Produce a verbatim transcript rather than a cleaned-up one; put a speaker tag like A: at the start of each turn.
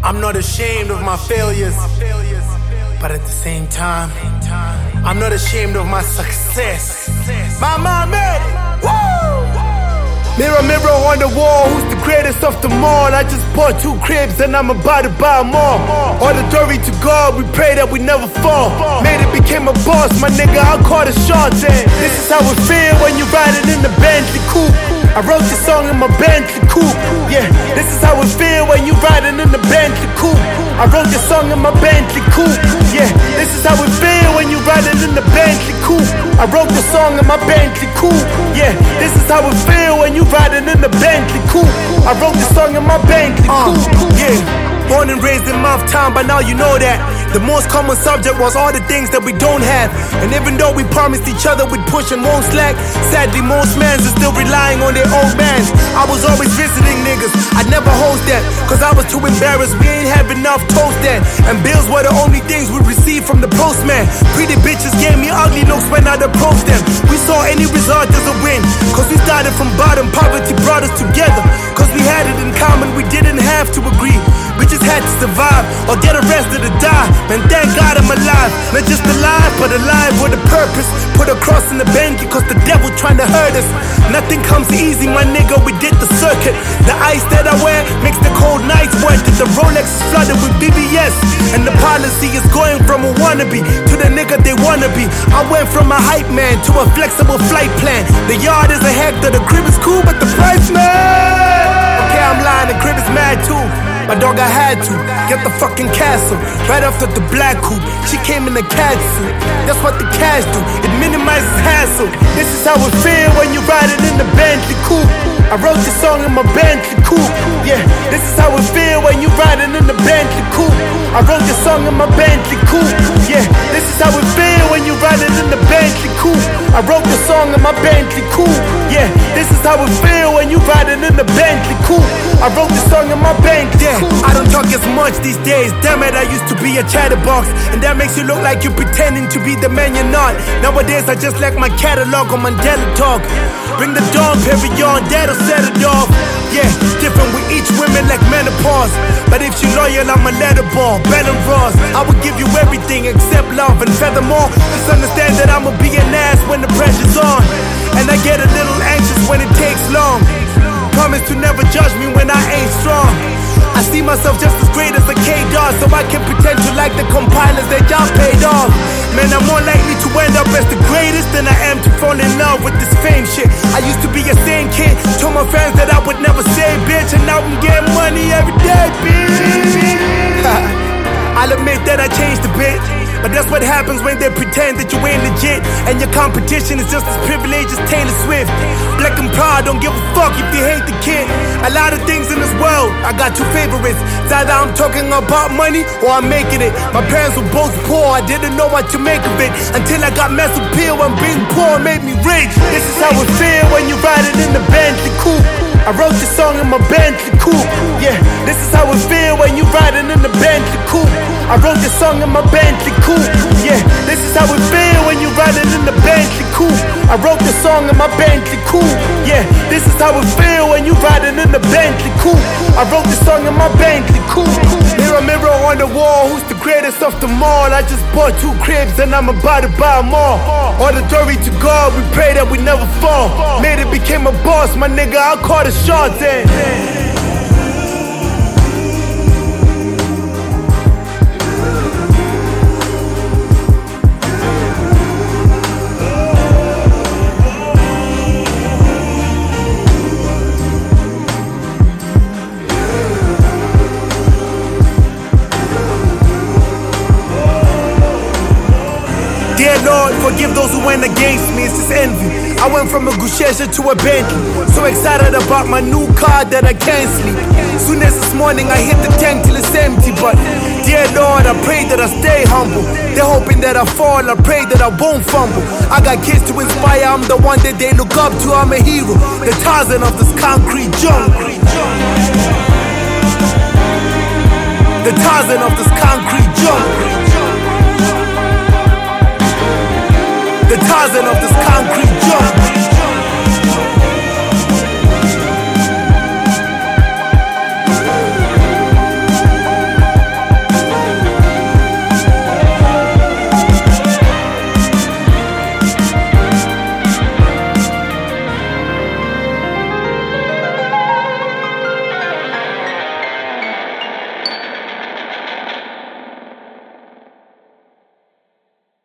A: I'm not ashamed of my failures, but at the same time, I'm not ashamed of my success. My mom made it. Woo! Mirror, mirror on the wall, who's the greatest of them all? I just bought two cribs and I'm about to buy more. All the glory to God, we pray that we never fall. Made it, became a boss, my nigga, I call the shots. And this is how it feel when you riding in the Bentley coupe. I wrote this song in my Bentley coupe. Yeah, this is how it feel when you riding in the Bentley coupe. I wrote this song in my Bentley coupe. Yeah, this is how it feel when you riding in the Bentley coupe. I wrote this song in my Bentley coupe. Yeah, this is how it feel when you riding in the Bentley coupe. I wrote this song in my Bentley coupe. Yeah, born and raised in Mouth Town, but now you know that the most common subject was all the things that we don't have. And even though we promised each other we'd push and won't slack, sadly most mans are still relying on their old mans. I was always visiting niggas, I'd never host that, cause I was too embarrassed, we ain't have enough toast then. And bills were the only things we received from the postman. Pretty bitches gave me ugly looks when I'd approach them. We saw any result as a win, cause we started from bottom, poverty brought us together. Cause we had it in common, we didn't have to agree. We just had to survive or get arrested or die. Man, thank God I'm alive. Not just alive, but alive with a purpose. Put a cross in the Bentley cause the devil trying to hurt us. Nothing comes easy, my nigga, we did the circuit. The ice that I wear makes the cold nights worth it. The Rolex is flooded with B B S, and the policy is going from a wannabe to the nigga they wanna be. I went from a hype man to a flexible flight plan. The yard is a hectare, the crib is cool, but the price, man. Okay, I'm lying, the crib is mad too. My dog, I had to get the fucking castle right after the black coupe. She came in the cat suit. That's what the cash do. It minimizes hassle. This is how it feel when you riding in the Bentley coupe. I wrote this song in my Bentley coupe. Yeah, this is how it feel when you riding in the Bentley coupe. I wrote this song in my Bentley coupe. Yeah, this is how it feel when you riding in the Bentley coupe. I wrote this song in my Bentley coupe. Yeah, this is how it feel when you riding in the Bentley coupe. I wrote this song in my Bentley. Yeah, I don't talk as much these days. Damn it, I used to be a chatterbox, and that makes you look like you're pretending to be the man you're not. Nowadays I just like my catalog on Mandela talk. Bring the dawn, Perignon, that'll set it off. Yeah, different with each woman like menopause. But if she loyal, I'm a letter ball, Bell and Ross. I would give you everything except love, and furthermore, just understand that I'ma be an ass when the pressure's on. And I get a little anxious when it takes long. Promise to never judge me when I ain't strong. I see myself just as great as a K-Dog, so I can pretend to like the compilers that y'all paid off. Man, I'm more likely to end up as the greatest than I am to fall in love with this fame shit. I used to be a sane kid, told my friends that I would never say bitch, and now I'm getting money every day, bitch. I'll admit that I changed a bit, but that's what happens when they pretend that you ain't legit, and your competition is just as privileged as Taylor Swift. Black and proud, don't give a fuck if you hate the kid. A lot of things in this world, I got two favorites. It's either I'm talking about money or I'm making it. My parents were both poor, I didn't know what to make of it, until I got mass appeal when being poor made me rich. This is how it feel when you riding in the Bentley coupe. I wrote this song in my Bentley coupe. Yeah, this is how it feel when you riding in the Bentley coupe. I wrote this song in my Bentley coupe. Yeah, this is how it feel when you riding in the Bentley coupe. I wrote this song in my Bentley coupe. Yeah, this is how it feel when you riding in the Bentley coupe. I wrote this song in my Bentley coupe. Mirror, mirror on the wall, who's the greatest of them all? I just bought two cribs and I'm about to buy more. All the glory to God, we pray that we never fall. Made it, became a boss, my nigga, I call the shots. And dear Lord, forgive those who went against me, it's just envy. I went from a Gushesha to a Bentley, so excited about my new car that I can't sleep. Soon as this morning I hit the tank till it's empty, but dear Lord, I pray that I stay humble. They're hoping that I fall, I pray that I won't fumble. I got kids to inspire, I'm the one that they look up to, I'm a hero, the Tarzan of this concrete jungle. The Tarzan of this concrete jungle. The Tarzan of this concrete jungle.